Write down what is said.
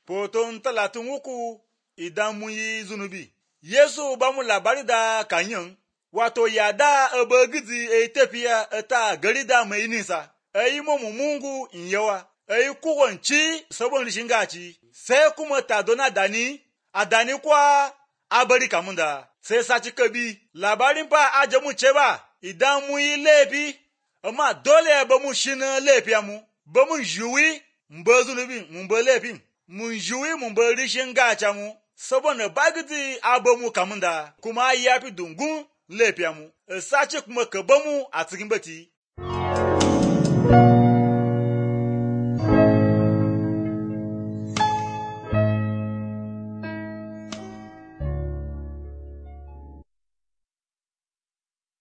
Hoton 33 idan mun yi zunubi. Yesu ba mu labari da kanyin, wato ya da abagidi tafiya ta gari da mai nisa, yi mu mungu in yawa, yi kuwanci sabon rishin gaci, sai kuma ta dona dani, a dani kwa a bari kamun da, sai saci kabi, labarin fa a jamu ce ba, idan mun yi laifi, amma dole ba mu shi na laifi mu, ba mun juwi, mun ba zunubin, mun ba laifin. Mun juyi mun bar rishin gaca mu, saboda bagidi aba mu kamun da, kuma ya fi dungun laifiya mu, sace kuma ka ba mu a cikin bati.